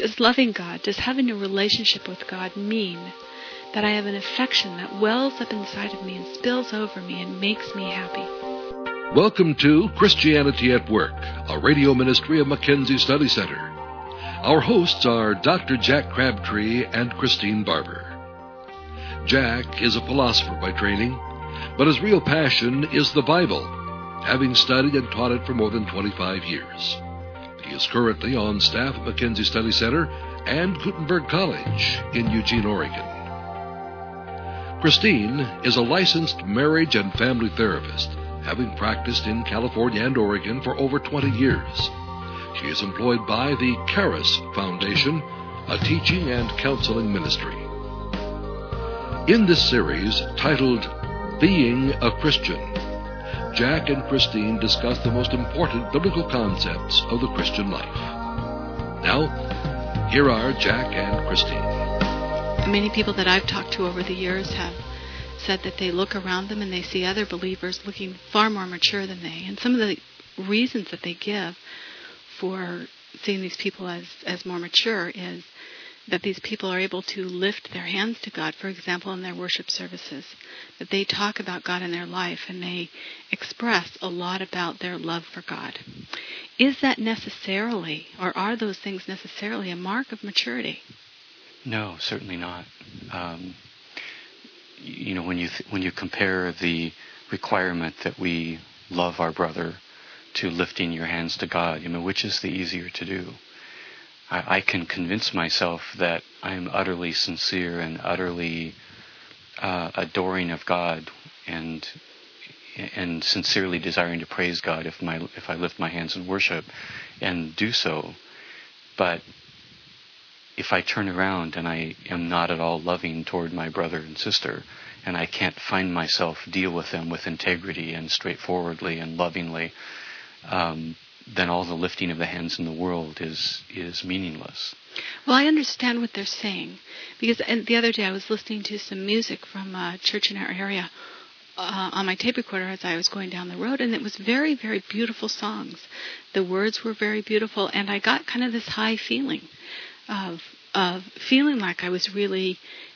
does loving God, does having a relationship with God mean that I have an affection that wells up inside of me and spills over me and makes me happy? Welcome to Christianity at Work, a radio ministry of Mackenzie Study Center. Our hosts are Dr. Jack Crabtree and Christine Barber. Jack is a philosopher by training, but his real passion is the Bible, having studied and taught it for more than 25 years. He is currently on staff at Mackenzie Study Center and Gutenberg College in Eugene, Oregon. Christine is a licensed marriage and family therapist, having practiced in California and Oregon for over 20 years. She is employed by the Charis Foundation, a teaching and counseling ministry. In this series, titled Being a Christian, Jack and Christine discuss the most important biblical concepts of the Christian life. Now, here are Jack and Christine. Many people that I've talked to over the years have said that they look around them and they see other believers looking far more mature than they. And some of the reasons that they give for seeing these people as more mature is that these people are able to lift their hands to God, for example, in their worship services, that they talk about God in their life and they express a lot about their love for God. Is that necessarily, or are those things necessarily a mark of maturity? No, certainly not. When you compare the requirement that we love our brother to lifting your hands to God, which is the easier to do? I can convince myself that I'm utterly sincere and utterly adoring of God and sincerely desiring to praise God if I lift my hands in worship and do so. But if I turn around and I am not at all loving toward my brother and sister, and I can't find myself deal with them with integrity and straightforwardly and lovingly, then all the lifting of the hands in the world is meaningless. Well, I understand what they're saying, because the other day I was listening to some music from a church in our area on my tape recorder as I was going down the road, and it was very, very beautiful songs. The words were very beautiful, and I got kind of this high feeling of feeling like I was really,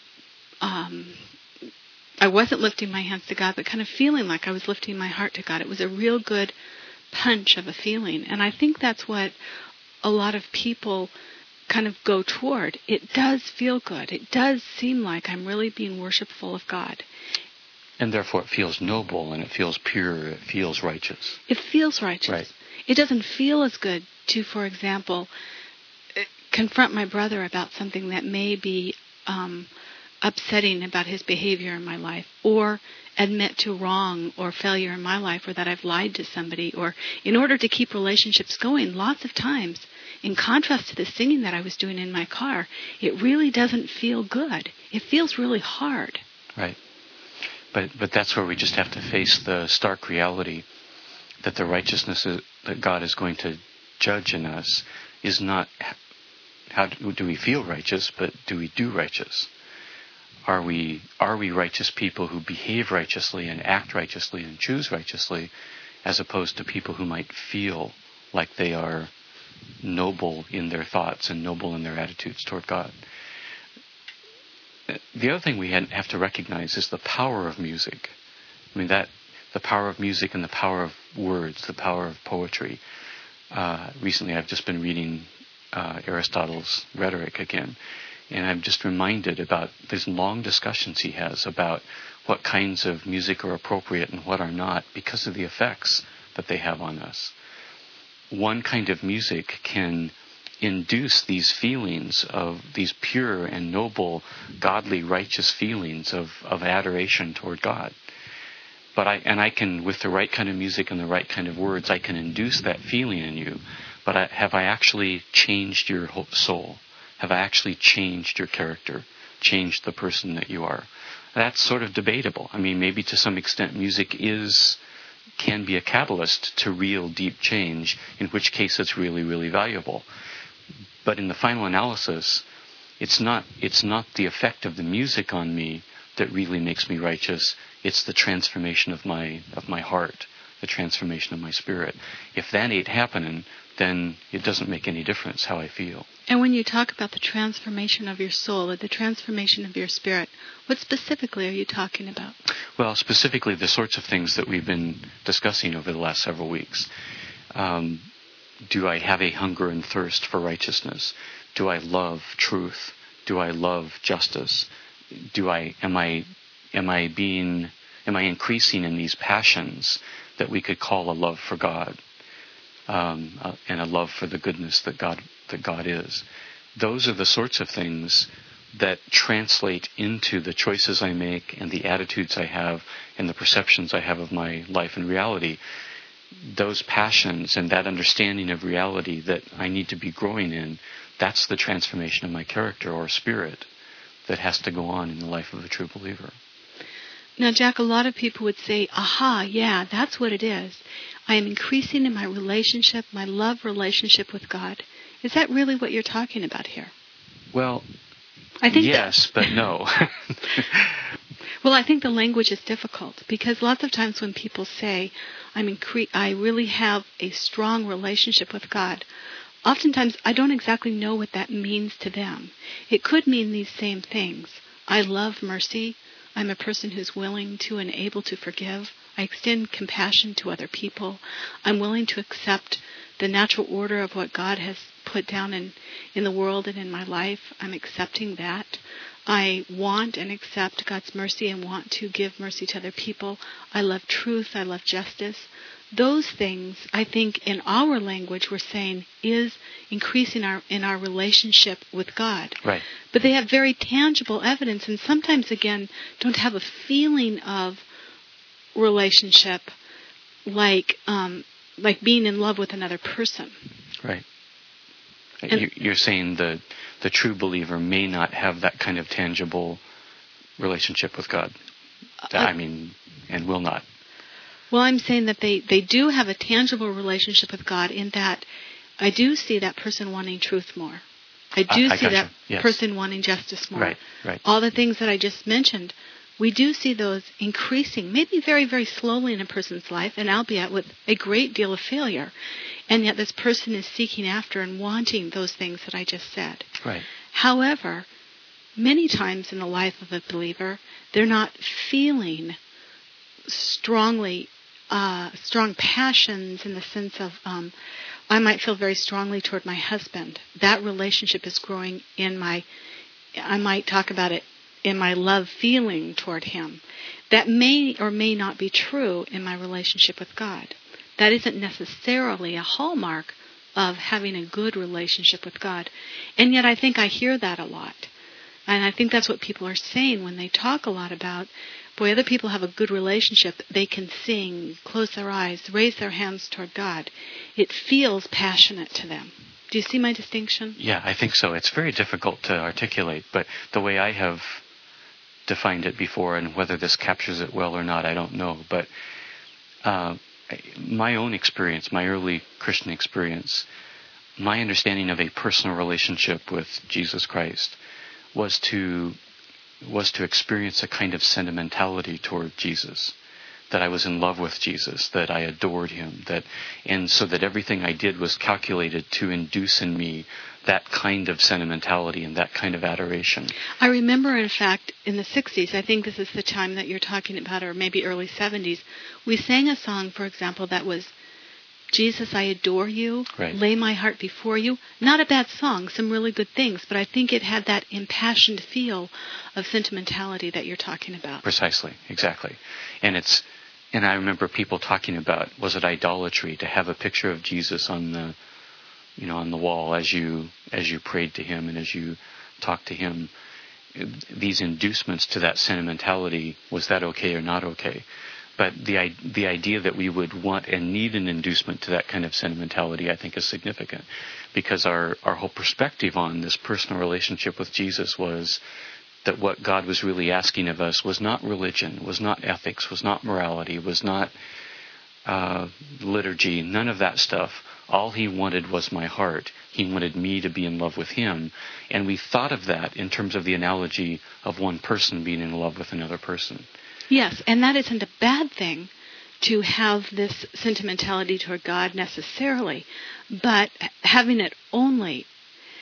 I wasn't lifting my hands to God, but kind of feeling like I was lifting my heart to God. It was a real good punch of a feeling. And I think that's what a lot of people kind of go toward. It does feel good. It does seem like I'm really being worshipful of God. And therefore it feels noble and it feels pure. It feels righteous. It feels righteous. Right. It doesn't feel as good to, for example, confront my brother about something that may be upsetting about his behavior in my life, or admit to wrong or failure in my life, or that I've lied to somebody, or in order to keep relationships going, lots of times, in contrast to the singing that I was doing in my car, it really doesn't feel good. It feels really hard. Right. But that's where we just have to face the stark reality that the righteousness that God is going to judge in us is not how do we feel righteous, but do we do righteous? Are we righteous people who behave righteously and act righteously and choose righteously, as opposed to people who might feel like they are noble in their thoughts and noble in their attitudes toward God? The other thing we have to recognize is the power of music. The power of music and the power of words, the power of poetry. Recently I've just been reading Aristotle's Rhetoric again. And I'm just reminded about these long discussions he has about what kinds of music are appropriate and what are not because of the effects that they have on us. One kind of music can induce these feelings of these pure and noble, godly, righteous feelings of adoration toward God. But I can, with the right kind of music and the right kind of words, I can induce that feeling in you. But have I actually changed your soul? Have I actually changed your character, changed the person that you are? That's sort of debatable. Maybe to some extent music can be a catalyst to real deep change, in which case it's really, really valuable. But in the final analysis, it's not the effect of the music on me that really makes me righteous. It's the transformation of my heart, the transformation of my spirit. If that ain't happening, then it doesn't make any difference how I feel. And when you talk about the transformation of your soul or the transformation of your spirit, what specifically are you talking about? Well, specifically the sorts of things that we've been discussing over the last several weeks. Do I have a hunger and thirst for righteousness? Do I love truth? Do I love justice? Am I increasing in these passions that we could call a love for God, and a love for the goodness that God is? Those are the sorts of things that translate into the choices I make and the attitudes I have and the perceptions I have of my life and reality. Those passions and that understanding of reality that I need to be growing in, that's the transformation of my character or spirit that has to go on in the life of a true believer. Now, Jack, a lot of people would say, aha, yeah, that's what it is. I am increasing in my relationship, my love relationship with God. Is that really what you're talking about here? Well, I think yes, but no. Well, I think the language is difficult because lots of times when people say, I really have a strong relationship with God, oftentimes I don't exactly know what that means to them. It could mean these same things. I love mercy. I'm a person who's willing to and able to forgive. I extend compassion to other people. I'm willing to accept the natural order of what God has put down in the world and in my life. I'm accepting that. I want and accept God's mercy and want to give mercy to other people. I love truth. I love justice. Those things, I think, in our language, we're saying is increasing in our relationship with God. Right. But they have very tangible evidence, and sometimes, again, don't have a feeling of relationship like being in love with another person. Right. You're saying the true believer may not have that kind of tangible relationship with God. And will not. Well, I'm saying that they do have a tangible relationship with God in that I do see that person wanting truth more. I do see that person wanting justice more. Right. All the things that I just mentioned, we do see those increasing, maybe very, very slowly in a person's life, and albeit with a great deal of failure. And yet this person is seeking after and wanting those things that I just said. Right. However, many times in the life of a believer, they're not feeling strong passions in the sense of, I might feel very strongly toward my husband. That relationship is growing I might talk about it in my love feeling toward him. That may or may not be true in my relationship with God. That isn't necessarily a hallmark of having a good relationship with God. And yet I think I hear that a lot. And I think that's what people are saying when they talk a lot about, boy, other people have a good relationship. They can sing, close their eyes, raise their hands toward God. It feels passionate to them. Do you see my distinction? Yeah, I think so. It's very difficult to articulate, but the way I have defined it before, and whether this captures it well or not, I don't know. But my own experience, my early Christian experience, my understanding of a personal relationship with Jesus Christ was to experience a kind of sentimentality toward Jesus, that I was in love with Jesus, that I adored him, and so that everything I did was calculated to induce in me that kind of sentimentality and that kind of adoration. I remember, in fact, in the 60s, I think this is the time that you're talking about, or maybe early 70s, we sang a song, for example, that was, Jesus, I adore you, right. Lay my heart before you. Not a bad song, some really good things, but I think it had that impassioned feel of sentimentality that you're talking about. Precisely, exactly. And I remember people talking about, was it idolatry to have a picture of Jesus on the wall as you prayed to him and as you talked to him? These inducements to that sentimentality, was that okay or not okay? But the idea that we would want and need an inducement to that kind of sentimentality, I think, is significant, because our whole perspective on this personal relationship with Jesus was that what God was really asking of us was not religion, was not ethics, was not morality, was not liturgy, none of that stuff. All he wanted was my heart. He wanted me to be in love with him. And we thought of that in terms of the analogy of one person being in love with another person. Yes, and that isn't a bad thing to have this sentimentality toward God necessarily, but having it only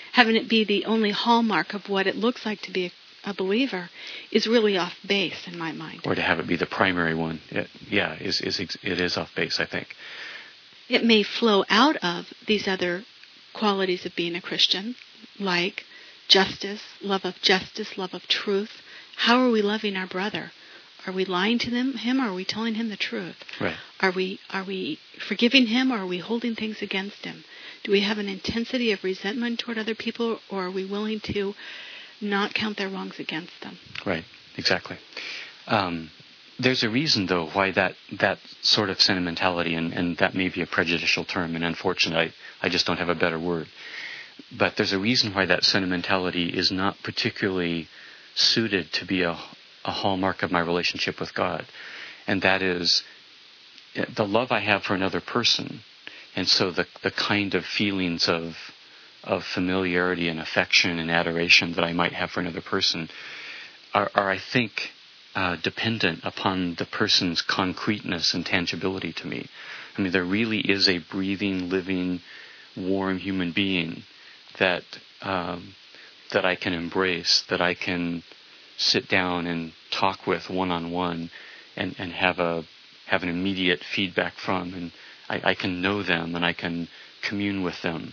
having it be the only hallmark of what it looks like to be a believer is really off base in my mind. Or to have it be the primary one, it is off base, I think. It may flow out of these other qualities of being a Christian, like justice, love of truth. How are we loving our brother? Are we lying to him, or are we telling him the truth? Right. Are we forgiving him, or are we holding things against him? Do we have an intensity of resentment toward other people, or are we willing to not count their wrongs against them? Right, exactly. There's a reason, though, why that sort of sentimentality, and that may be a prejudicial term, and unfortunately, I just don't have a better word. But there's a reason why that sentimentality is not particularly suited to be a hallmark of my relationship with God. And that is the love I have for another person. And so the kind of feelings of familiarity and affection and adoration that I might have for another person are I think, dependent upon the person's concreteness and tangibility to me. I mean, there really is a breathing, living, warm human being that I can embrace, that I can sit down and talk with one-on-one and have an immediate feedback from, and I can know them and I can commune with them.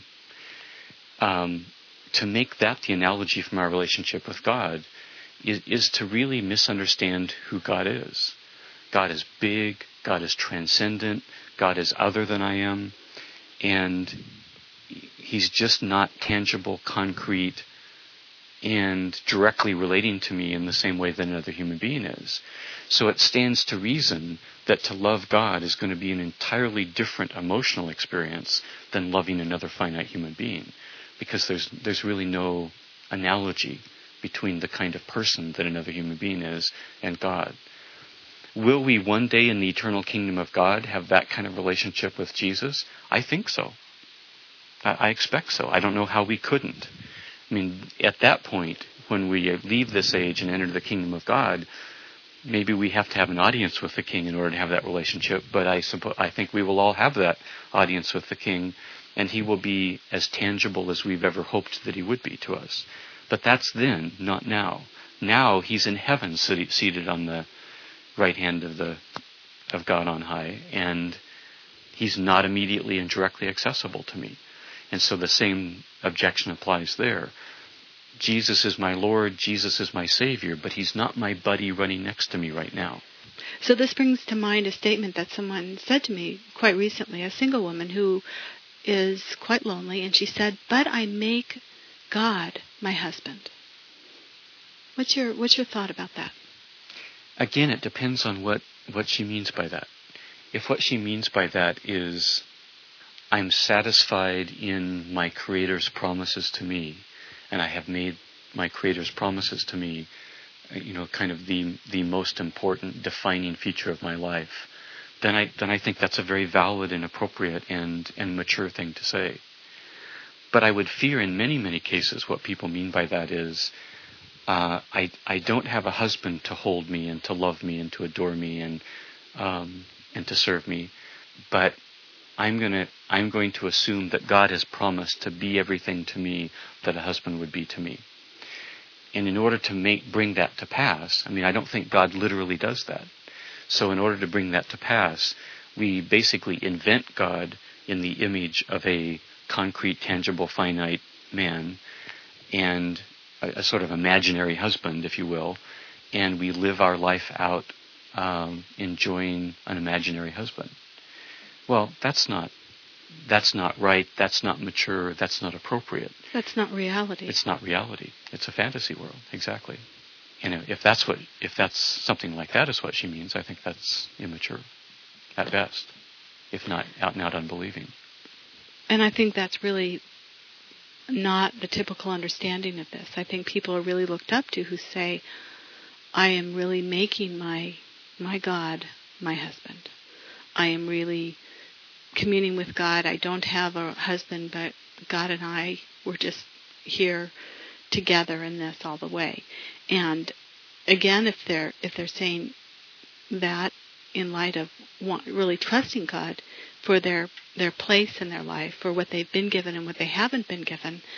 To make that the analogy from our relationship with God is to really misunderstand who God is. God is big, God is transcendent, God is other than I am, and He's just not tangible, concrete, and directly relating to me in the same way that another human being is. So it stands to reason that to love God is going to be an entirely different emotional experience than loving another finite human being, because there's really no analogy between the kind of person that another human being is and God. Will we one day in the eternal kingdom of God have that kind of relationship with Jesus? I think so. I expect so. I don't know how we couldn't. I mean, at that point, when we leave this age and enter the kingdom of God, maybe we have to have an audience with the King in order to have that relationship. But I think we will all have that audience with the King, and He will be as tangible as we've ever hoped that He would be to us. But that's then, not now. Now He's in heaven, seated on the right hand of God on high, and He's not immediately and directly accessible to me. And so the same objection applies there. Jesus is my Lord, Jesus is my Savior, but He's not my buddy running next to me right now. So this brings to mind a statement that someone said to me quite recently, a single woman who is quite lonely, and she said, "But I make God my husband." What's your thought about that? Again, it depends on what she means by that. If what she means by that is, I'm satisfied in my Creator's promises to me, and I have made my Creator's promises to me, kind of the most important defining feature of my life, then I think that's a very valid and appropriate and mature thing to say. But I would fear in many, many cases what people mean by that is, I don't have a husband to hold me and to love me and to adore me and to serve me, but I'm going to assume that God has promised to be everything to me that a husband would be to me. And in order to bring that to pass, I don't think God literally does that. So in order to bring that to pass, we basically invent God in the image of a concrete, tangible, finite man and a sort of imaginary husband, if you will, and we live our life out enjoying an imaginary husband. Well, that's not right, that's not mature, that's not appropriate. That's not reality. It's not reality. It's a fantasy world, exactly. And if that's something like that is what she means, I think that's immature at best, if not out and out unbelieving. And I think that's really not the typical understanding of this. I think people are really looked up to who say, I am really making my God my husband. I am really communing with God. I don't have a husband, but God and I, we're just here together in this all the way. And again, if they're saying that in light of really trusting God for their place in their life, for what they've been given and what they haven't been given,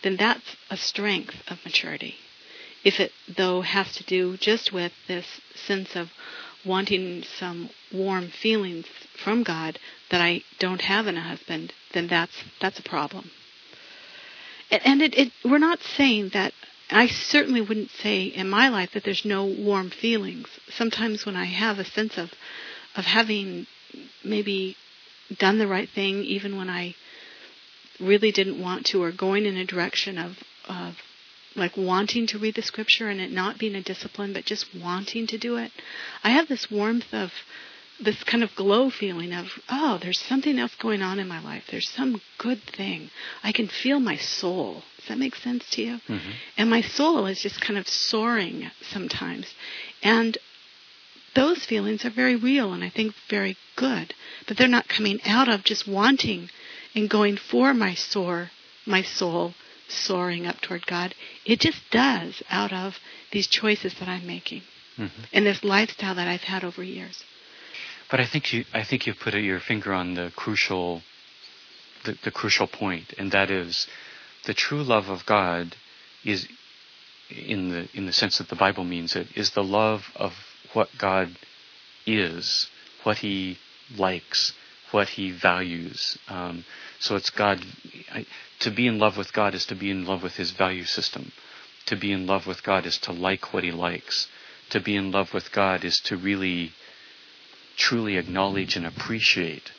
then that's a strength of maturity. If it, though, has to do just with this sense of wanting some warm feelings from God that I don't have in a husband, then that's a problem. And we're not saying that, I certainly wouldn't say in my life that there's no warm feelings. Sometimes when I have a sense of having maybe done the right thing, even when I really didn't want to, or going in a direction of like wanting to read the scripture and it not being a discipline, but just wanting to do it, I have this warmth of this kind of glow feeling of, oh, there's something else going on in my life. There's some good thing. I can feel my soul. Does that make sense to you? Mm-hmm. And my soul is just kind of soaring sometimes. And those feelings are very real and I think very good. But they're not coming out of just wanting and going for my soul soaring up toward God. It just does out of these choices that I'm making. Mm-hmm. And this lifestyle that I've had over years. But I think you've put your finger on the crucial point, and that is the true love of God is, in the sense that the Bible means it, is the love of what God is, what He likes, what He values. So it's God. To be in love with God is to be in love with His value system. To be in love with God is to like what He likes. To be in love with God is to really truly acknowledge and appreciate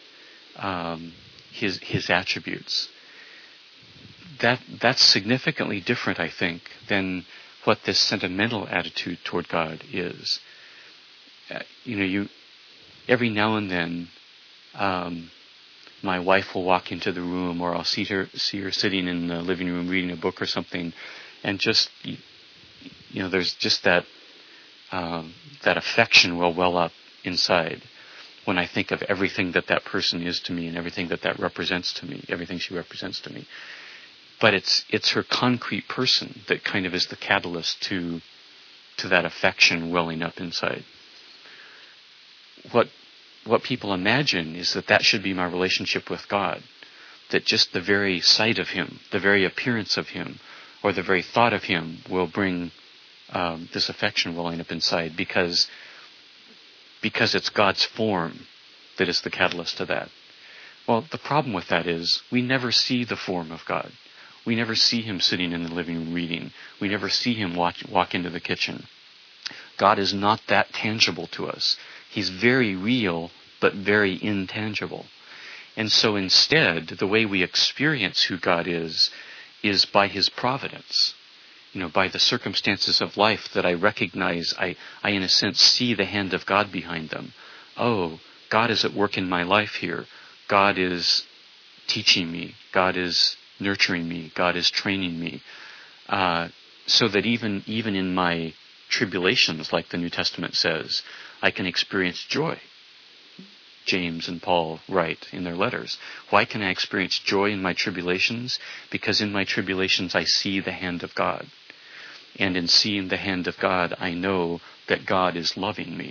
his attributes. That's significantly different, I think, than what this sentimental attitude toward God is. Every now and then, my wife will walk into the room, or I'll see her sitting in the living room reading a book or something, and just there's just that affection will well up inside when I think of everything that person is to me and everything that represents to me, everything she represents to me. But it's her concrete person that kind of is the catalyst to that affection welling up inside. What people imagine is that should be my relationship with God, that just the very sight of Him, the very appearance of Him, or the very thought of Him will bring this affection welling up inside because it's God's form that is the catalyst to that. Well, the problem with that is we never see the form of God. We never see Him sitting in the living room reading. We never see Him walk into the kitchen. God is not that tangible to us. He's very real, but very intangible. And so instead, the way we experience who God is by His providence. By the circumstances of life that I recognize, I in a sense see the hand of God behind them. Oh, God is at work in my life here. God is teaching me. God is nurturing me. God is training me. So that even in my tribulations, like the New Testament says, I can experience joy. James and Paul write in their letters. Why can I experience joy in my tribulations? Because in my tribulations I see the hand of God. And in seeing the hand of God, I know that God is loving me.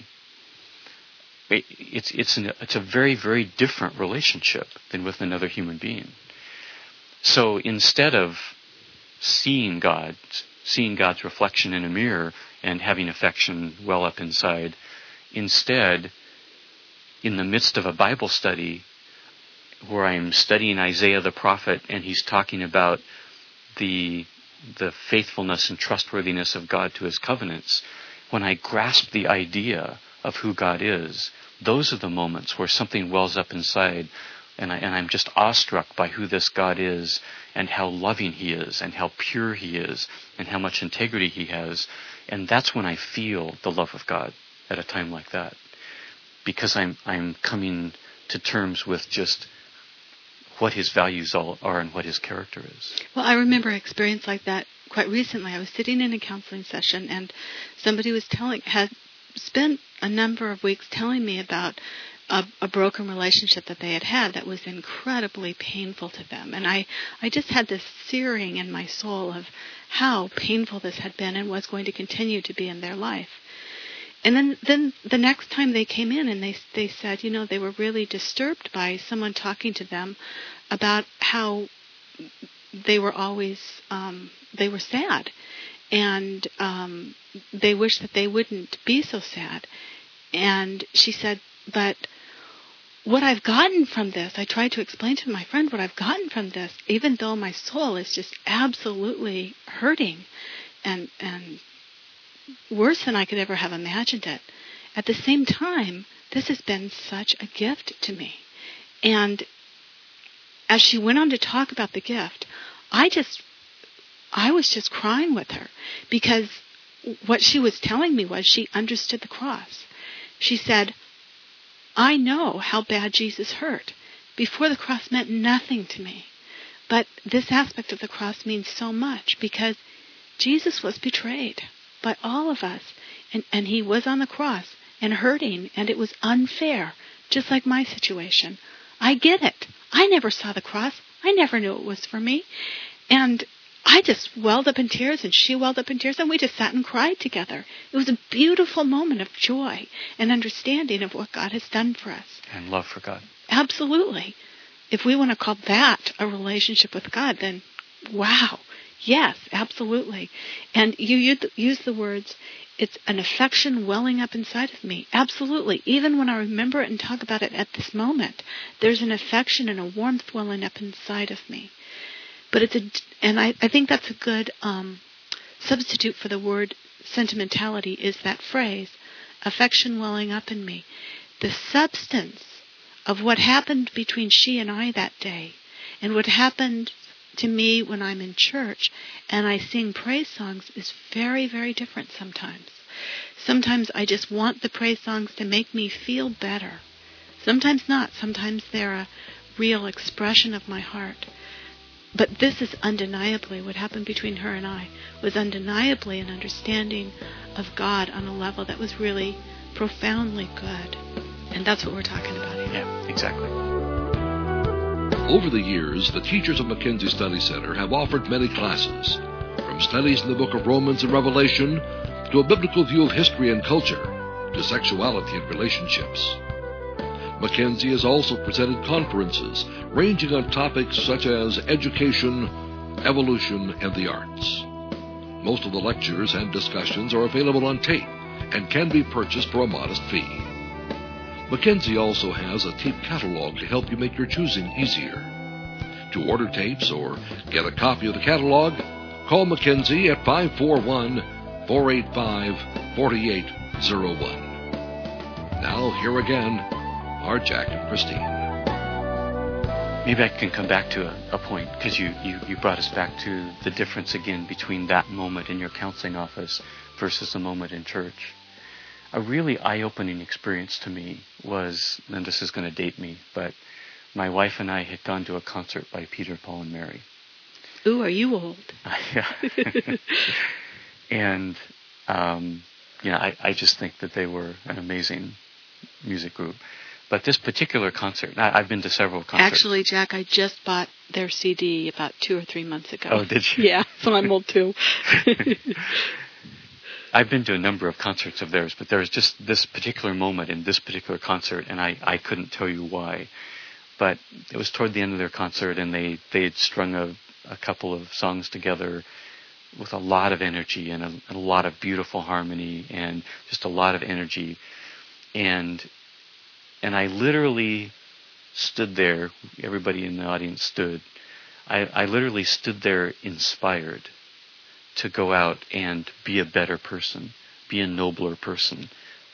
It's a very, very different relationship than with another human being. So instead of seeing God's reflection in a mirror and having affection well up inside, instead, in the midst of a Bible study where I'm studying Isaiah the prophet and he's talking about the faithfulness and trustworthiness of God to His covenants, when I grasp the idea of who God is, those are the moments where something wells up inside and I'm just awestruck by who this God is and how loving He is and how pure He is and how much integrity He has. And that's when I feel the love of God at a time like that. Because I'm coming to terms with just what His values are and what His character is. Well, I remember an experience like that quite recently. I was sitting in a counseling session and somebody had spent a number of weeks telling me about a broken relationship that they had that was incredibly painful to them. And I just had this searing in my soul of how painful this had been and was going to continue to be in their life. And then the next time they came in and they said, they were really disturbed by someone talking to them about how they were always, they were sad. And they wished that they wouldn't be so sad. And she said, but what I've gotten from this, I tried to explain to my friend what I've gotten from this, even though my soul is just absolutely hurting and worse than I could ever have imagined it. At the same time, this has been such a gift to me. And as she went on to talk about the gift, I was just crying with her, because what she was telling me was she understood the cross. She said, I know how bad Jesus hurt. Before, the cross meant nothing to me. But this aspect of the cross means so much, because Jesus was betrayed by all of us. And he was on the cross and hurting, and it was unfair, just like my situation. I get it. I never saw the cross. I never knew it was for me. And I just welled up in tears, and she welled up in tears, and we just sat and cried together. It was a beautiful moment of joy and understanding of what God has done for us. And love for God. Absolutely. If we want to call that a relationship with God, then wow. Yes, absolutely. And you use the words, it's an affection welling up inside of me. Absolutely. Even when I remember it and talk about it at this moment, there's an affection and a warmth welling up inside of me. But I think that's a good substitute for the word sentimentality, is that phrase, affection welling up in me. The substance of what happened between she and I that day, and what happened to me when I'm in church and I sing praise songs, is very, very different sometimes. Sometimes I just want the praise songs to make me feel better. Sometimes not. Sometimes they're a real expression of my heart. But this is undeniably, what happened between her and I was undeniably an understanding of God on a level that was really profoundly good. And that's what we're talking about here. Yeah, exactly. Over the years, the teachers of Mackenzie Study Center have offered many classes, from studies in the book of Romans and Revelation, to a biblical view of history and culture, to sexuality and relationships. Mackenzie has also presented conferences ranging on topics such as education, evolution, and the arts. Most of the lectures and discussions are available on tape and can be purchased for a modest fee. Mackenzie also has a tape catalog to help you make your choosing easier. To order tapes or get a copy of the catalog, call Mackenzie at 541-485-4801. Now, here again are Jack and Christine. Maybe I can come back to a point, because you brought us back to the difference again between that moment in your counseling office versus the moment in church. A really eye-opening experience to me was, and this is going to date me, but my wife and I had gone to a concert by Peter, Paul, and Mary. Ooh, are you old? Yeah. And, I just think that they were an amazing music group. But this particular concert, I've been to several concerts. Actually, Jack, I just bought their CD about 2 or 3 months ago. Oh, did you? Yeah, so I'm old too. I've been to a number of concerts of theirs, but there was just this particular moment in this particular concert, and I couldn't tell you why. But it was toward the end of their concert, and they had strung a couple of songs together with a lot of energy and a lot of beautiful harmony and just a lot of energy. And I literally stood there, everybody in the audience stood, I literally stood there inspired to go out and be a better person, be a nobler person,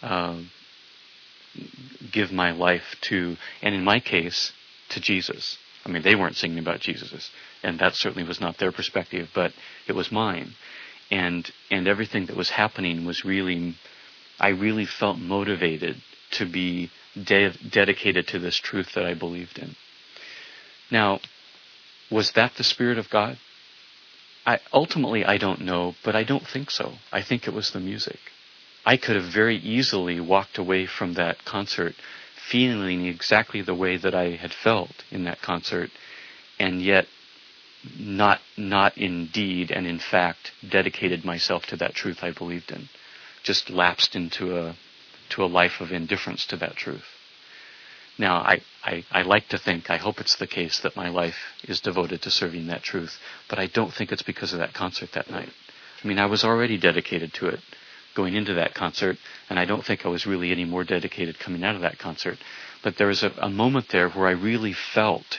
give my life to, and in my case, to Jesus. I mean, they weren't singing about Jesus, and that certainly was not their perspective, but it was mine. And everything that was happening was really, I really felt motivated to be dedicated to this truth that I believed in. Now, was that the Spirit of God? Ultimately, I don't know, but I don't think so. I think it was the music. I could have very easily walked away from that concert feeling exactly the way that I had felt in that concert, and yet not in deed and in fact dedicated myself to that truth I believed in. Just lapsed into a life of indifference to that truth. Now, I like to think, I hope it's the case, that my life is devoted to serving that truth, but I don't think it's because of that concert that night. I mean, I was already dedicated to it going into that concert, and I don't think I was really any more dedicated coming out of that concert. But there was a moment there where I really felt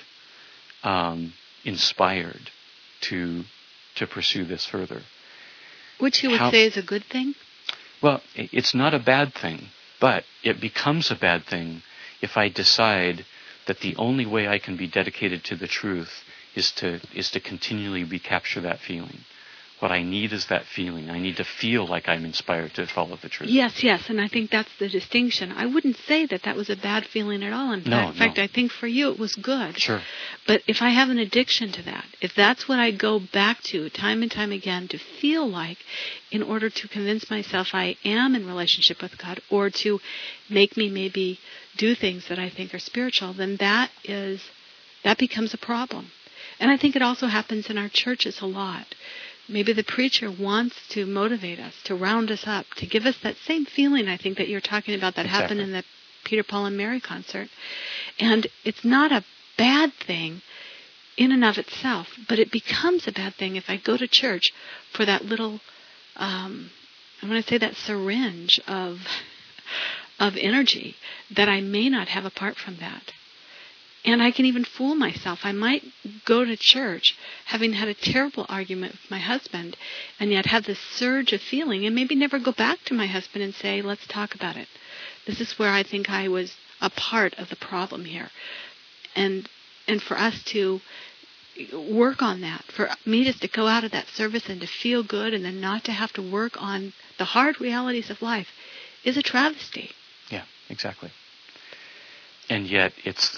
inspired to pursue this further. Which you would say is a good thing? Well, it's not a bad thing, but it becomes a bad thing if I decide that the only way I can be dedicated to the truth is to continually recapture that feeling. What I need is that feeling. I need to feel like I'm inspired to follow the truth. Yes, and I think that's the distinction. I wouldn't say that was a bad feeling at all. In fact, I think for you it was good. Sure. But if I have an addiction to that, if that's what I go back to time and time again to feel like in order to convince myself I am in relationship with God, or to make me maybe do things that I think are spiritual, then that becomes a problem. And I think it also happens in our churches a lot. Maybe the preacher wants to motivate us, to round us up, to give us that same feeling, I think, that you're talking about that happened in the Peter, Paul, and Mary concert. And it's not a bad thing in and of itself, but it becomes a bad thing if I go to church for that little, I want to say that syringe of energy that I may not have apart from that. And I can even fool myself. I might go to church having had a terrible argument with my husband, and yet have this surge of feeling, and maybe never go back to my husband and say, let's talk about it. This is where I think I was a part of the problem here. And for us to work on that, for me just to go out of that service and to feel good and then not to have to work on the hard realities of life is a travesty. Yeah, exactly. And yet it's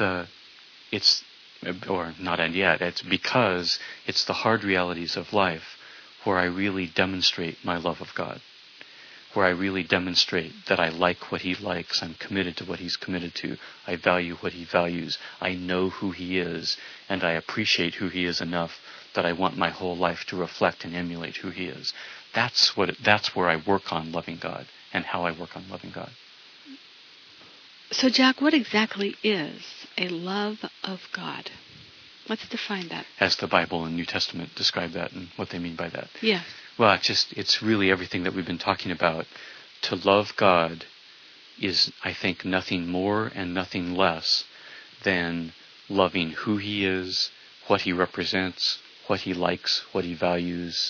because it's the hard realities of life where I really demonstrate my love of God, where I really demonstrate that I like what He likes, I'm committed to what He's committed to, I value what He values, I know who He is, and I appreciate who He is enough that I want my whole life to reflect and emulate who He is. That's where I work on loving God, and how I work on loving God. So, Jack, what exactly is a love of God? Let's define that. As the Bible and New Testament describe that and what they mean by that. Yes. Well, it's really everything that we've been talking about. To love God is, I think, nothing more and nothing less than loving who He is, what He represents, what He likes, what He values.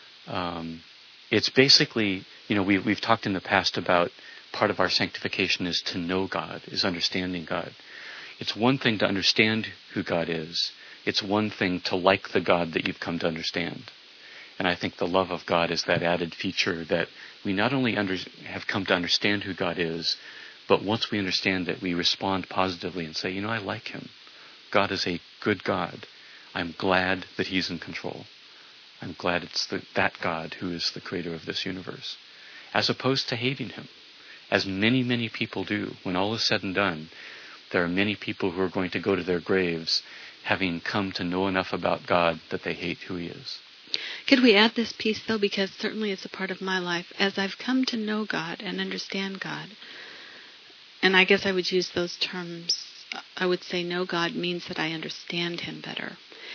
It's basically, we've talked in the past about part of our sanctification is to know God, is understanding God. It's one thing to understand who God is. It's one thing to like the God that you've come to understand. And I think the love of God is that added feature that we not only have come to understand who God is, but once we understand it, we respond positively and say, I like Him. God is a good God. I'm glad that He's in control. I'm glad it's that God who is the creator of this universe. As opposed to hating Him. As many, many people do. When all is said and done, there are many people who are going to go to their graves having come to know enough about God that they hate who He is. Could we add this piece, though, because certainly it's a part of my life. As I've come to know God and understand God, and I guess I would use those terms, I would say know God means that I understand Him better,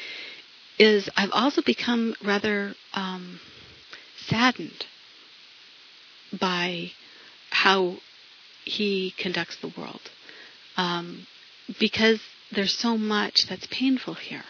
is I've also become rather saddened by how He conducts the world. Because there's so much that's painful here.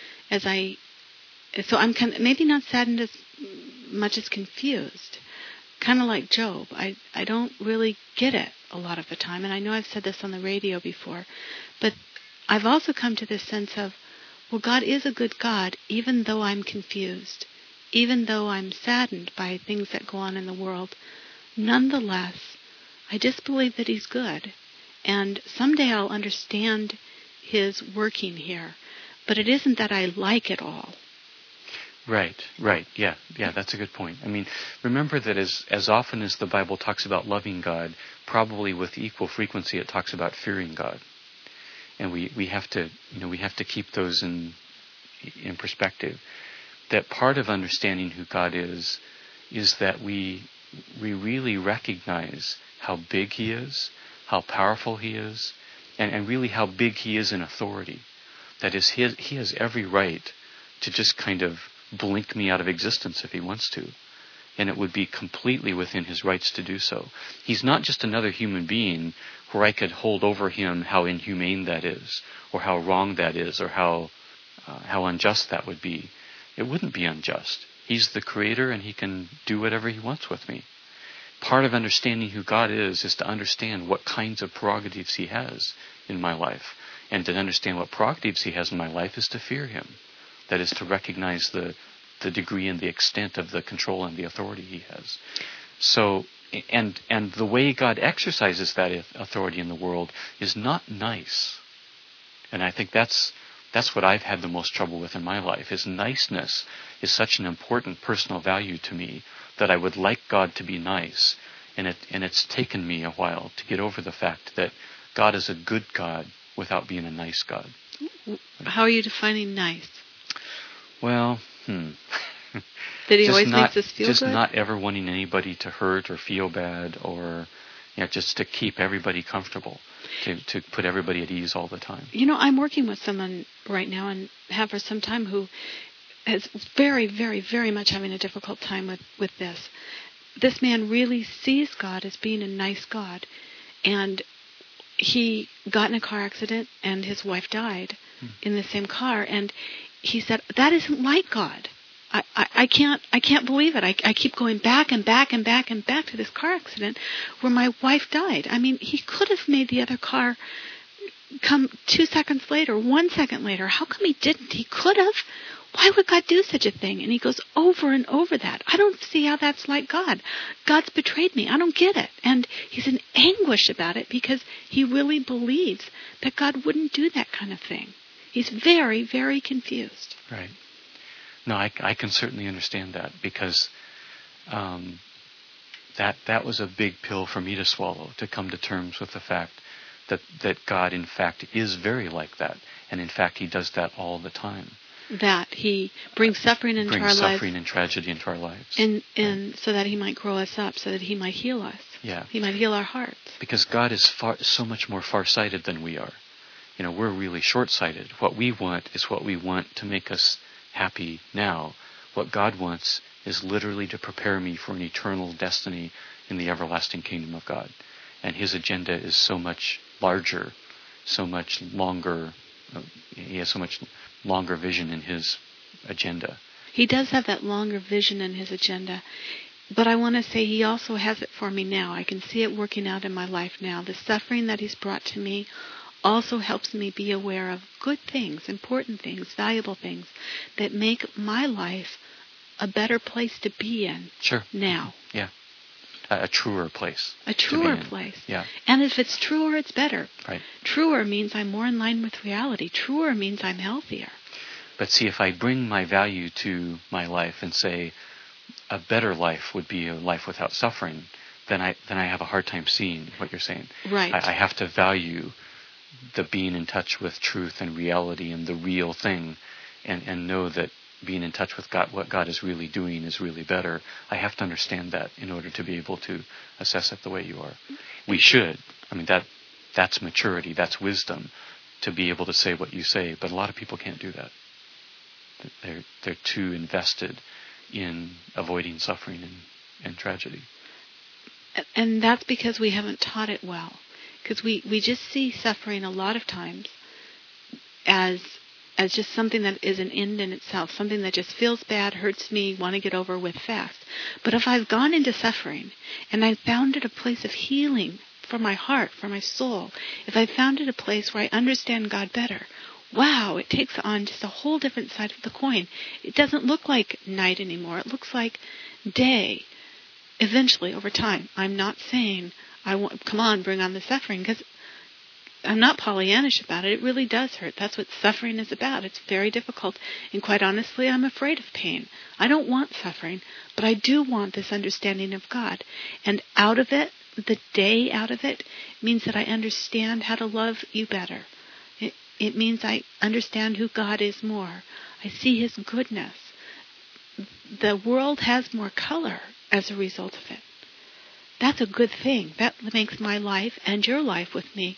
So I'm maybe not saddened as much as confused. Kind of like Job. I don't really get it a lot of the time. And I know I've said this on the radio before. But I've also come to this sense of, well, God is a good God, even though I'm confused. Even though I'm saddened by things that go on in the world. Nonetheless, I just believe that He's good. And someday I'll understand His working here. But it isn't that I like it all. Right. Yeah, that's a good point. I mean, remember that as often as the Bible talks about loving God, probably with equal frequency it talks about fearing God. And we have to keep those in perspective. That part of understanding who God is that we really recognize how big He is, how powerful He is, and really how big he is in authority. That is, he has every right to just kind of blink me out of existence if he wants to. And it would be completely within his rights to do so. He's not just another human being where I could hold over him how inhumane that is, or how wrong that is, or how unjust that would be. It wouldn't be unjust. He's the creator and he can do whatever he wants with me. Part of understanding who God is to understand what kinds of prerogatives he has in my life. And to understand what prerogatives he has in my life is to fear him. That is to recognize the degree and the extent of the control and the authority he has. So, and the way God exercises that authority in the world is not nice. And I think that's what I've had the most trouble with in my life, is niceness is such an important personal value to me that I would like God to be nice. And it's taken me a while to get over the fact that God is a good God without being a nice God. How are you defining nice? Well, That he always makes us feel just good? not ever wanting anybody to hurt or feel bad, or just to keep everybody comfortable, to put everybody at ease all the time. I'm working with someone right now and have for some time who is very, very, very much having a difficult time with this. This man really sees God as being a nice God. And he got in a car accident and his wife died in the same car. And he said, that isn't like God. I can't believe it. I keep going back and back and back and back to this car accident where my wife died. I mean, he could have made the other car come 2 seconds later, 1 second later. How come he didn't? He could have. Why would God do such a thing? And he goes over and over that. I don't see how that's like God. God's betrayed me. I don't get it. And he's in anguish about it because he really believes that God wouldn't do that kind of thing. He's very, very confused. Right. No, I can certainly understand that, because that was a big pill for me to swallow, to come to terms with the fact that God, in fact, is very like that. And in fact, he does that all the time. That he brings suffering into our lives. Brings suffering and tragedy into our lives. And so that he might grow us up, so that he might heal us. Yeah. He might heal our hearts. Because God is so much more far-sighted than we are. We're really short-sighted. What we want is what we want to make us happy now. What God wants is literally to prepare me for an eternal destiny in the everlasting kingdom of God. And his agenda is so much larger, so much longer. He has so much longer vision in his agenda. He does have that longer vision in his agenda. But I want to say he also has it for me now. I can see it working out in my life now. The suffering that he's brought to me also helps me be aware of good things, important things, valuable things that make my life a better place to be in. Sure. Now. Yeah. A truer place. A truer place. Yeah. And if it's truer, it's better. Right. Truer means I'm more in line with reality. Truer means I'm healthier. But see, if I bring my value to my life and say a better life would be a life without suffering, then I have a hard time seeing what you're saying. Right. I have to value the being in touch with truth and reality and the real thing, and know that being in touch with God, what God is really doing, is really better. I have to understand that in order to be able to assess it the way you are. We should. I mean, that's maturity, that's wisdom, to be able to say what you say. But a lot of people can't do that. They're too invested in avoiding suffering and tragedy. And that's because we haven't taught it well. Because we just see suffering a lot of times as just something that is an end in itself, something that just feels bad, hurts me, want to get over with fast. But if I've gone into suffering and I found it a place of healing for my heart, for my soul, if I found it a place where I understand God better, wow, it takes on just a whole different side of the coin. It doesn't look like night anymore. It looks like day. Eventually, over time. I'm not saying, come on, bring on the suffering, because I'm not Pollyannish about it. It really does hurt. That's what suffering is about. It's very difficult. And quite honestly, I'm afraid of pain. I don't want suffering, but I do want this understanding of God. And out of it, the day out of it, means that I understand how to love you better. It means I understand who God is more. I see his goodness. The world has more color as a result of it. That's a good thing. That makes my life and your life with me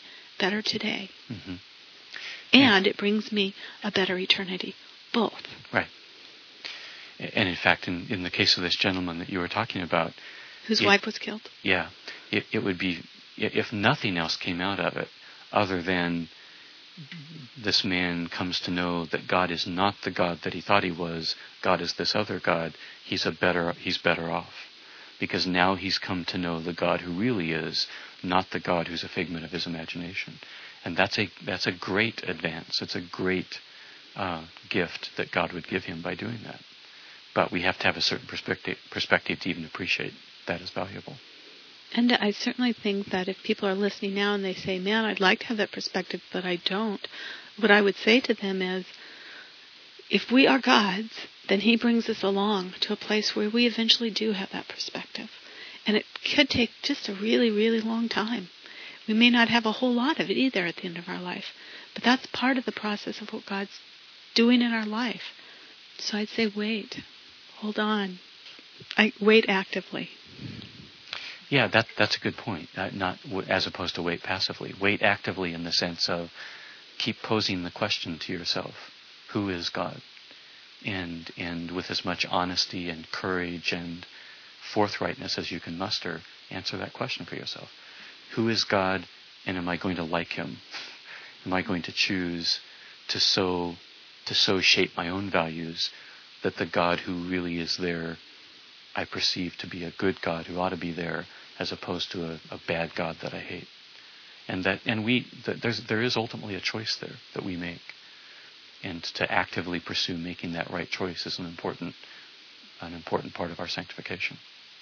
better today. Mm-hmm. And it brings me a better eternity. Both. Right. And in fact, in the case of this gentleman that you were talking about, whose wife was killed. Yeah. It would be, if nothing else came out of it, other than this man comes to know that God is not the God that he thought he was, God is this other God, he's better off. Because now he's come to know the God who really is, not the God who's a figment of his imagination. And that's a great advance. It's a great gift that God would give him by doing that. But we have to have a certain perspective to even appreciate that as valuable. And I certainly think that if people are listening now and they say, man, I'd like to have that perspective, but I don't, what I would say to them is, if we are God's, then he brings us along to a place where we eventually do have that perspective. And it could take just a really, really long time. We may not have a whole lot of it either at the end of our life. But that's part of the process of what God's doing in our life. So I'd say wait. Hold on. Wait actively. Yeah, that's a good point. Not as opposed to wait passively. Wait actively in the sense of keep posing the question to yourself: who is God? And with as much honesty and courage and forthrightness as you can muster, answer that question for yourself. Who is God, and am I going to like him? Am I going to choose to so shape my own values that the God who really is there I perceive to be a good God who ought to be there, as opposed to a bad God that I hate? And there is ultimately a choice there that we make. And to actively pursue making that right choice is an important part of our sanctification.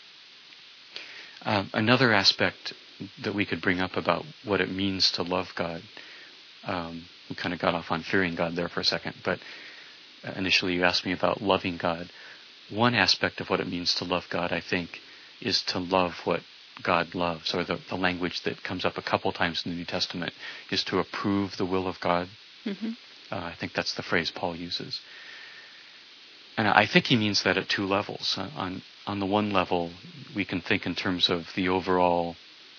Another aspect that we could bring up about what it means to love God, we kind of got off on fearing God there for a second, but initially you asked me about loving God. One aspect of what it means to love God, I think, is to love what God loves, or the language that comes up a couple times in the New Testament is to approve the will of God. Mm-hmm. I think that's the phrase Paul uses. And I think he means that at two levels. On the one level, we can think in terms of the overall,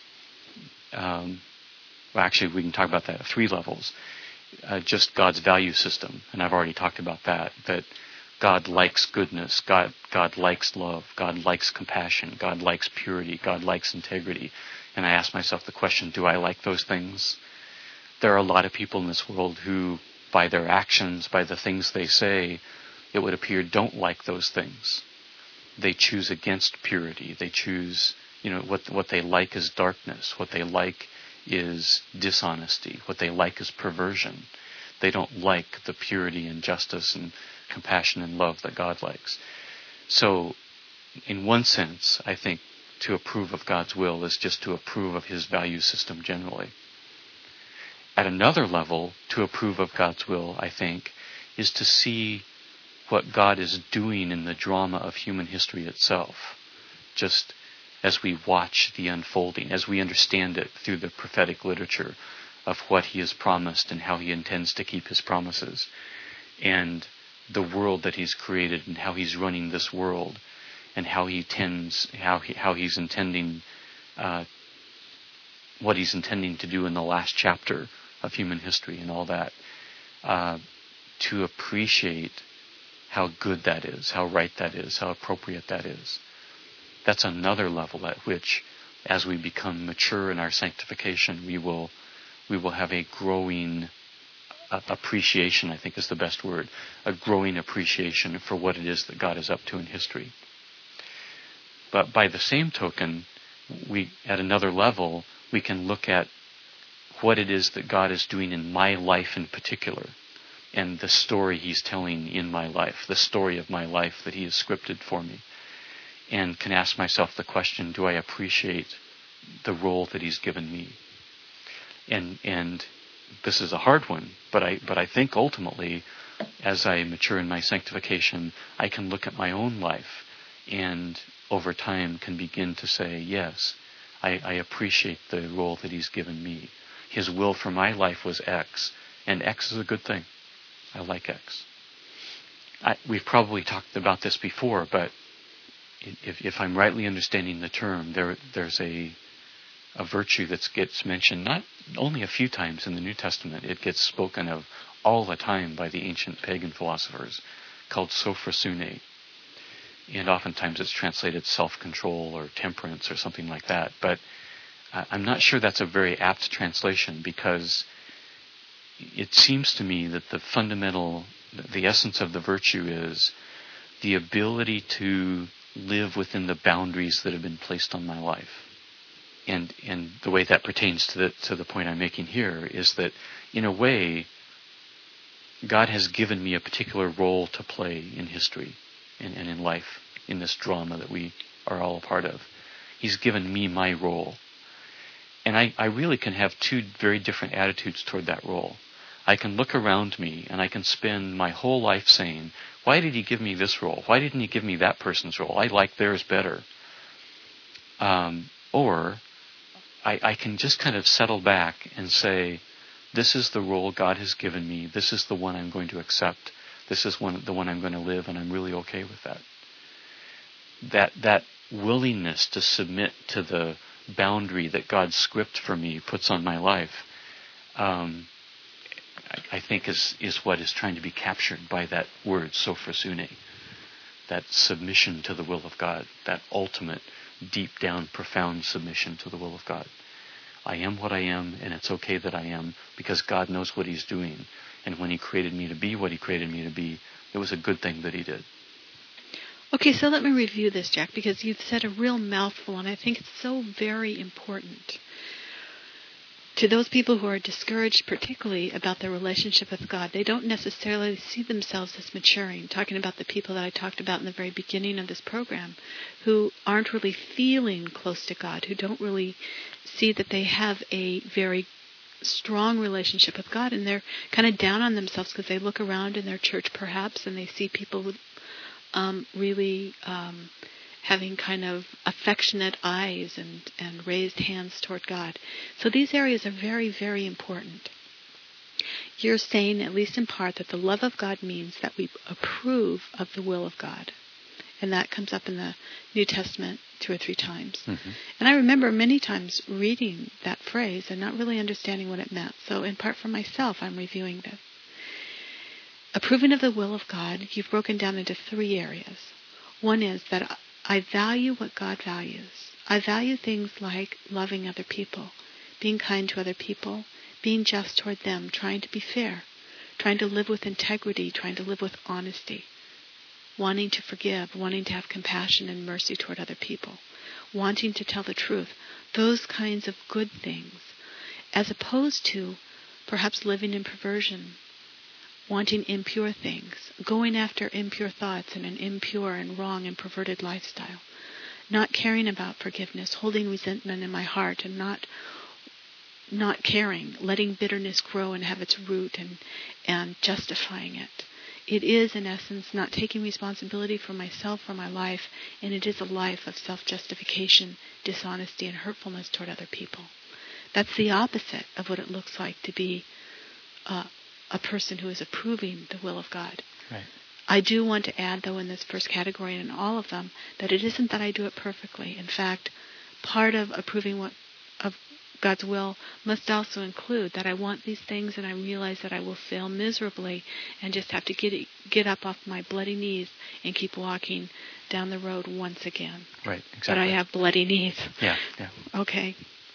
actually we can talk about that at three levels. Just God's value system, and I've already talked about that God likes goodness, God likes love, God likes compassion, God likes purity, God likes integrity. And I ask myself the question, do I like those things? There are a lot of people in this world who, by their actions, by the things they say, it would appear don't like those things. They choose against purity. They choose, what they like is darkness. What they like is dishonesty. What they like is perversion. They don't like the purity and justice and compassion and love that God likes. So, in one sense, I think to approve of God's will is just to approve of his value system generally. At another level, to approve of God's will, I think, is to see what God is doing in the drama of human history itself. Just as we watch the unfolding, as we understand it through the prophetic literature of what he has promised and how he intends to keep his promises, and the world that he's created and how he's running this world, and how he's intending what he's intending to do in the last chapter of human history and all that, to appreciate how good that is, how right that is, how appropriate that is. That's another level at which, as we become mature in our sanctification, we will have a growing appreciation, I think is the best word, a growing appreciation for what it is that God is up to in history. But by the same token, at another level, we can look at what it is that God is doing in my life in particular, and the story he's telling in my life, the story of my life that he has scripted for me, and can ask myself the question, do I appreciate the role that he's given me? And this is a hard one, but I think ultimately, as I mature in my sanctification, I can look at my own life and over time can begin to say, yes, I appreciate the role that he's given me. His will for my life was X, and X is a good thing. I like X. We've probably talked about this before, but if I'm rightly understanding the term, there's a virtue that gets mentioned not only a few times in the New Testament. It gets spoken of all the time by the ancient pagan philosophers, called sophrosune. And oftentimes it's translated self-control or temperance or something like that. But I'm not sure that's a very apt translation, because it seems to me that the essence of the virtue is the ability to live within the boundaries that have been placed on my life. And the way that pertains to the point I'm making here is that, in a way, God has given me a particular role to play in history and in life, in this drama that we are all a part of. He's given me my role. And I really can have two very different attitudes toward that role. I can look around me and I can spend my whole life saying, why did he give me this role? Why didn't he give me that person's role? I like theirs better. Or I can just kind of settle back and say, this is the role God has given me. This is the one I'm going to accept. This is the one I'm going to live, and I'm really okay with that. That willingness to submit to the boundary that God's script for me puts on my life, I think is what is trying to be captured by that word, sophrosune. That submission to the will of God, that ultimate, deep down, profound submission to the will of God. I am what I am, and it's okay that I am, because God knows what He's doing. And when He created me to be what He created me to be, it was a good thing that He did. Okay, so let me review this, Jack, because you've said a real mouthful, and I think it's so very important to those people who are discouraged, particularly about their relationship with God. They don't necessarily see themselves as maturing. Talking about the people that I talked about in the very beginning of this program, who aren't really feeling close to God, who don't really see that they have a very strong relationship with God, and they're kind of down on themselves because they look around in their church perhaps and they see people with really having kind of affectionate eyes and raised hands toward God. So these areas are very, very important. You're saying, at least in part, that the love of God means that we approve of the will of God. And that comes up in the New Testament 2 or 3 times. Mm-hmm. And I remember many times reading that phrase and not really understanding what it meant. So in part for myself, I'm reviewing this. Approving of the will of God, you've broken down into 3 areas. One is that I value what God values. I value things like loving other people, being kind to other people, being just toward them, trying to be fair, trying to live with integrity, trying to live with honesty, wanting to forgive, wanting to have compassion and mercy toward other people, wanting to tell the truth. Those kinds of good things, as opposed to perhaps living in perversion, wanting impure things, going after impure thoughts and an impure and wrong and perverted lifestyle, not caring about forgiveness, holding resentment in my heart and not caring, letting bitterness grow and have its root and justifying it. It is, in essence, not taking responsibility for myself or my life, and it is a life of self-justification, dishonesty, and hurtfulness toward other people. That's the opposite of what it looks like to be a person who is approving the will of God. Right. I do want to add, though, in this first category and in all of them, that it isn't that I do it perfectly. In fact, part of approving of God's will must also include that I want these things and I realize that I will fail miserably and just have to get up off my bloody knees and keep walking down the road once again. Right, exactly. But I have bloody knees. Yeah. Okay.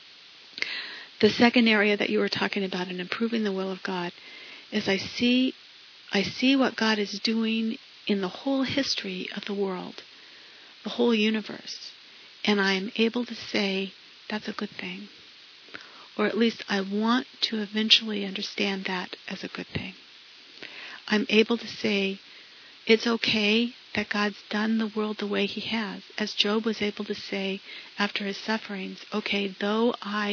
The second area that you were talking about in improving the will of God is I see what God is doing in the whole history of the world, the whole universe, and I am able to say that's a good thing. Or at least I want to eventually understand that as a good thing. I'm able to say it's okay that God's done the world the way He has. As Job was able to say after his sufferings, okay, though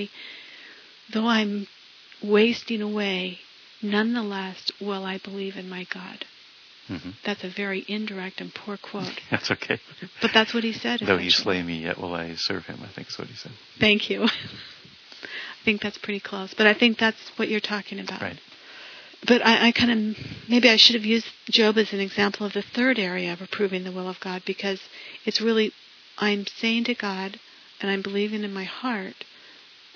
I'm wasting away, nonetheless will I believe in my God. Mm-hmm. That's a very indirect and poor quote. That's okay. But that's what he said. Though He slay me, yet will I serve Him, I think is what he said. Thank you. I think that's pretty close. But I think that's what you're talking about. Right. But I kind of, maybe I should have used Job as an example of the third area of approving the will of God, because it's really, I'm saying to God, and I'm believing in my heart,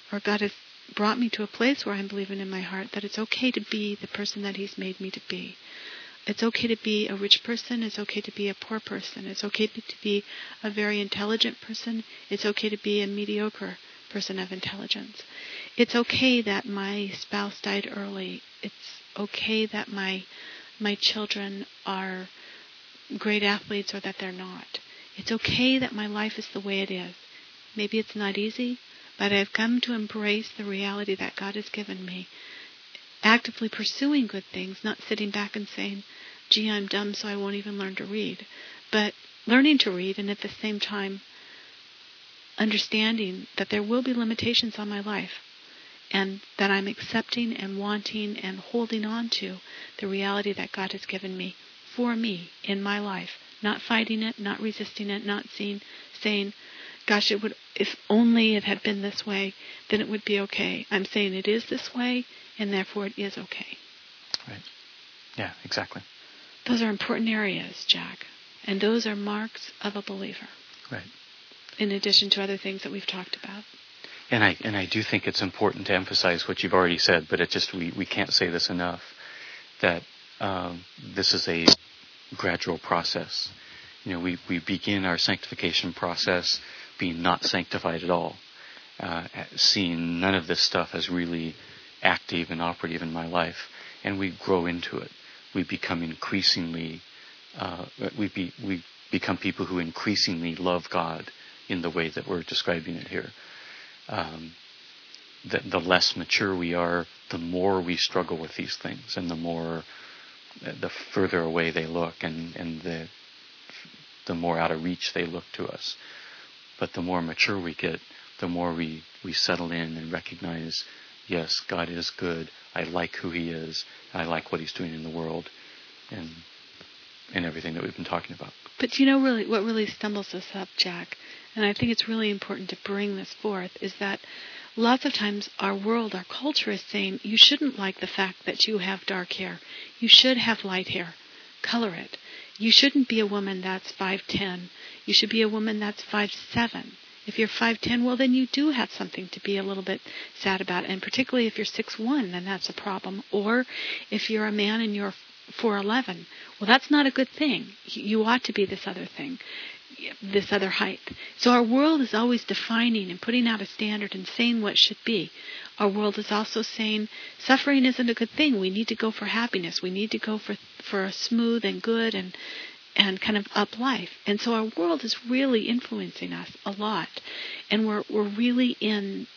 or God has brought me to a place where I'm believing in my heart that it's okay to be the person that He's made me to be. It's okay to be a rich person. It's okay to be a poor person. It's okay to be a very intelligent person. It's okay to be a mediocre person of intelligence. It's okay that my spouse died early. It's okay that my children are great athletes or that they're not. It's okay that my life is the way it is. Maybe it's not easy, but I've come to embrace the reality that God has given me, actively pursuing good things, not sitting back and saying, gee, I'm dumb, so I won't even learn to read. But learning to read, and at the same time understanding that there will be limitations on my life, and that I'm accepting and wanting and holding on to the reality that God has given me for me in my life, not fighting it, not resisting it, not saying, gosh, if only it had been this way, then it would be okay. I'm saying it is this way, and therefore it is okay. Right. Yeah, exactly. Those are important areas, Jack, and those are marks of a believer. Right. In addition to other things that we've talked about. And I do think it's important to emphasize what you've already said, but it just we can't say this enough, that this is a gradual process. We begin our sanctification process being not sanctified at all, seeing none of this stuff as really active and operative in my life, and we grow into it. We become increasingly, we become people who increasingly love God in the way that we're describing it here. The less mature we are, the more we struggle with these things, and the further away they look, and the more out of reach they look to us. But the more mature we get, the more we settle in and recognize, yes, God is good. I like who He is. I like what He's doing in the world, and everything that we've been talking about. But really, what really stumbles us up, Jack, and I think it's really important to bring this forth, is that lots of times our world, our culture is saying, you shouldn't like the fact that you have dark hair. You should have light hair. Color it. You shouldn't be a woman that's 5'10". You should be a woman that's 5'7". If you're 5'10", well, then you do have something to be a little bit sad about. And particularly if you're 6'1", then that's a problem. Or if you're a man and you're 4'11", well, that's not a good thing. You ought to be this other thing, this other height. So our world is always defining and putting out a standard and saying what should be. Our world is also saying suffering isn't a good thing. We need to go for happiness. We need to go for a smooth and good and kind of up life. And so our world is really influencing us a lot. And we're really in...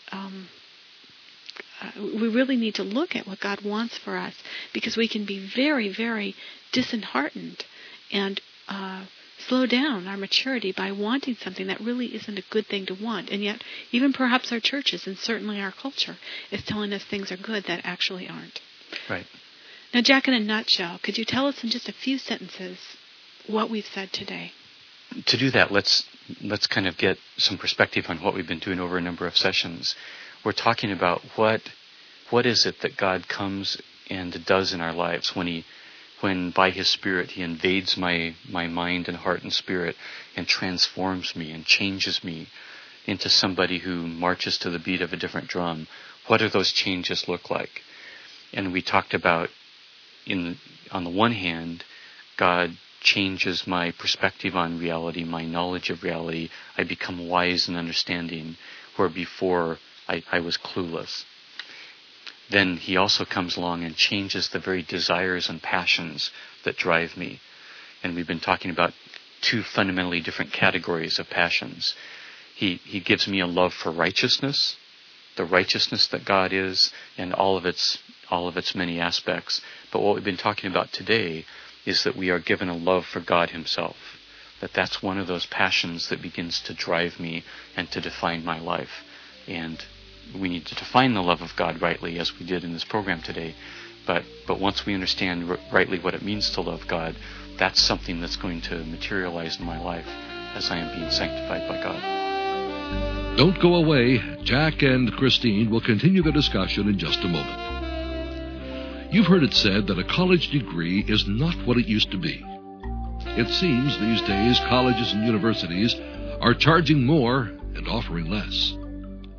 we really need to look at what God wants for us, because we can be very, very disheartened and slow down our maturity by wanting something that really isn't a good thing to want. And yet, even perhaps our churches and certainly our culture is telling us things are good that actually aren't. Right. Now, Jack, in a nutshell, could you tell us in just a few sentences what we've said today? To do that, let's kind of get some perspective on what we've been doing over a number of sessions. We're talking about what is it that God comes and does in our lives when by His Spirit He invades my mind and heart and spirit and transforms me and changes me into somebody who marches to the beat of a different drum. What do those changes look like? And we talked about, on the one hand, God changes my perspective on reality, my knowledge of reality. I become wise and understanding, where before I was clueless. Then He also comes along and changes the very desires and passions that drive me. And we've been talking about two fundamentally different categories of passions. He gives me a love for righteousness, the righteousness that God is, and all of its many aspects. But what we've been talking about today is that we are given a love for God Himself. That's one of those passions that begins to drive me and to define my life. And we need to define the love of God rightly, as we did in this program today. But once we understand rightly what it means to love God, that's something that's going to materialize in my life as I am being sanctified by God. Don't go away. Jack and Christine will continue the discussion in just a moment. You've heard it said that a college degree is not what it used to be. It seems these days colleges and universities are charging more and offering less.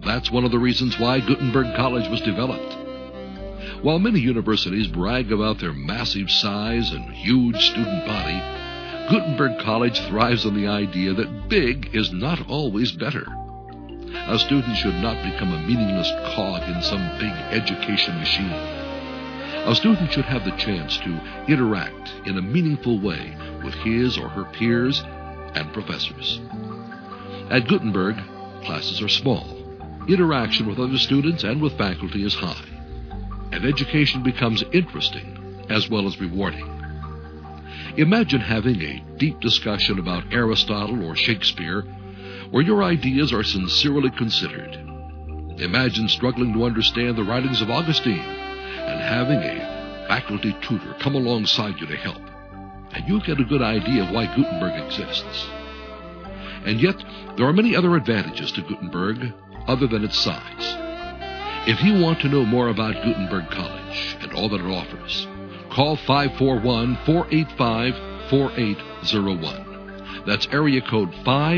That's one of the reasons why Gutenberg College was developed. While many universities brag about their massive size and huge student body, Gutenberg College thrives on the idea that big is not always better. A student should not become a meaningless cog in some big education machine. A student should have the chance to interact in a meaningful way with his or her peers and professors. At Gutenberg, classes are small. Interaction with other students and with faculty is high, and education becomes interesting as well as rewarding. Imagine having a deep discussion about Aristotle or Shakespeare where your ideas are sincerely considered. Imagine struggling to understand the writings of Augustine and having a faculty tutor come alongside you to help, and you'll get a good idea of why Gutenberg exists. And yet, there are many other advantages to Gutenberg other than its size. If you want to know more about Gutenberg College and all that it offers, call 541-485-4801. That's area code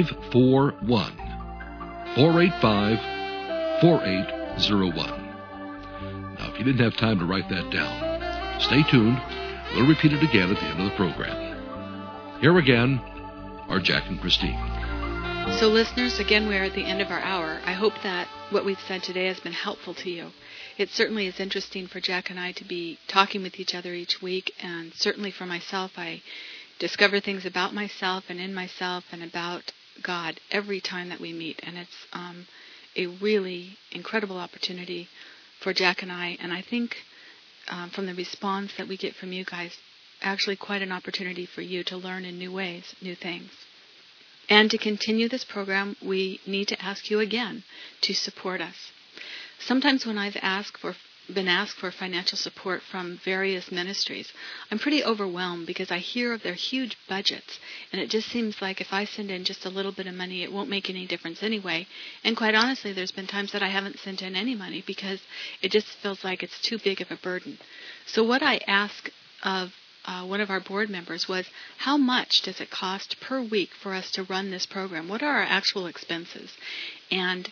541-485-4801. Now, if you didn't have time to write that down, stay tuned. We'll repeat it again at the end of the program. Here again are Jack and Christine. So listeners, again, we're at the end of our hour. I hope that what we've said today has been helpful to you. It certainly is interesting for Jack and I to be talking with each other each week, and certainly for myself, I discover things about myself and in myself and about God every time that we meet, and it's a really incredible opportunity for Jack and I think from the response that we get from you guys, actually quite an opportunity for you to learn in new ways, new things. And to continue this program, we need to ask you again to support us. Sometimes when I've been asked for financial support from various ministries, I'm pretty overwhelmed because I hear of their huge budgets, and it just seems like if I send in just a little bit of money, it won't make any difference anyway. And quite honestly, there's been times that I haven't sent in any money because it just feels like it's too big of a burden. So what I ask of one of our board members was, how much does it cost per week for us to run this program? What are our actual expenses? And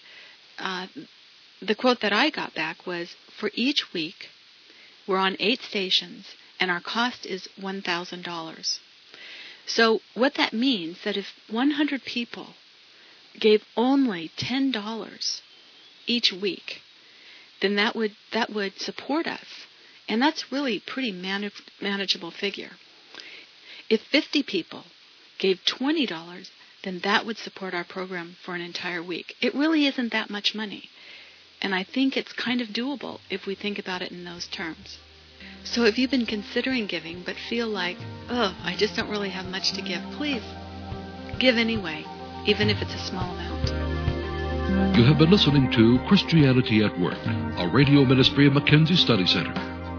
the quote that I got back was, for each week, we're on 8 stations, and our cost is $1,000. So what that means, that if 100 people gave only $10 each week, then that would support us. And that's really a pretty manageable figure. If 50 people gave $20, then that would support our program for an entire week. It really isn't that much money. And I think it's kind of doable if we think about it in those terms. So if you've been considering giving but feel like, I just don't really have much to give, please give anyway, even if it's a small amount. You have been listening to Christianity at Work, a radio ministry of Mackenzie Study Center.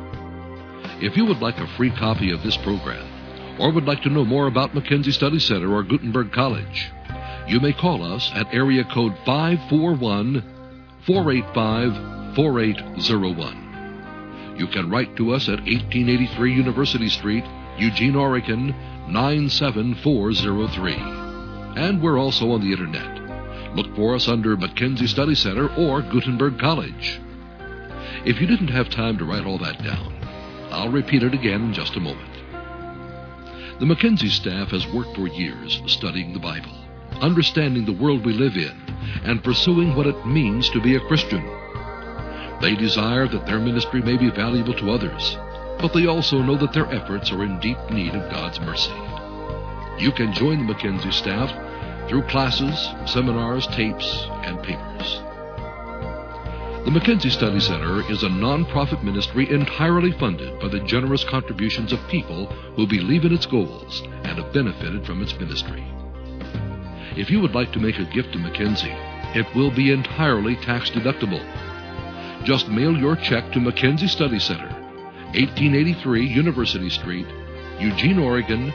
If you would like a free copy of this program, or would like to know more about Mackenzie Study Center or Gutenberg College, you may call us at area code 541-485-4801. You can write to us at 1883 University Street, Eugene, Oregon, 97403. And we're also on the Internet. Look for us under Mackenzie Study Center or Gutenberg College. If you didn't have time to write all that down, I'll repeat it again in just a moment. The Mackenzie staff has worked for years studying the Bible, understanding the world we live in, and pursuing what it means to be a Christian. They desire that their ministry may be valuable to others, but they also know that their efforts are in deep need of God's mercy. You can join the Mackenzie staff through classes, seminars, tapes, and papers. The Mackenzie Study Center is a non-profit ministry entirely funded by the generous contributions of people who believe in its goals and have benefited from its ministry. If you would like to make a gift to Mackenzie, it will be entirely tax-deductible. Just mail your check to Mackenzie Study Center, 1883 University Street, Eugene, Oregon,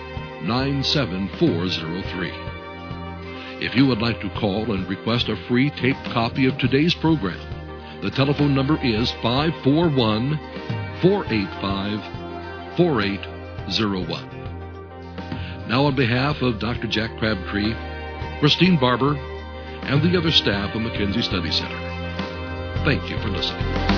97403. If you would like to call and request a free taped copy of today's program, the telephone number is 541-485-4801. Now, on behalf of Dr. Jack Crabtree, Christine Barber, and the other staff of Mackenzie Study Center, Thank you for listening.